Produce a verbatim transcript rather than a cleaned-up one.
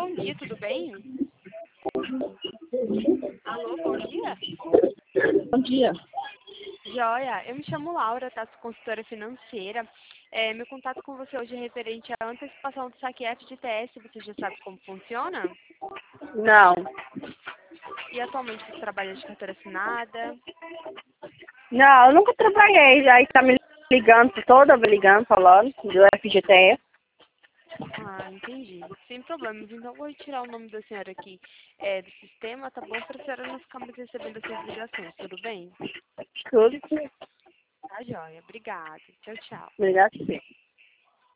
bom dia, tudo bem? Alô, bom dia? Bom dia. Joia, eu me chamo Laura, tá? Sou consultora financeira. É, meu contato com você hoje é referente à antecipação do saque F G T S. Você já sabe como funciona? Não. E atualmente você trabalha de carteira assinada? Não, eu nunca trabalhei. Aí tá me ligando, toda me ligando, falando do F G T S. Ah, entendi. Sem problemas. Então, eu vou retirar o nome da senhora aqui é, do sistema, tá bom? Para a senhora não ficar mais recebendo essas ligações, tudo bem? Tudo. Tá, joia. Obrigada. Tchau, tchau. Obrigado.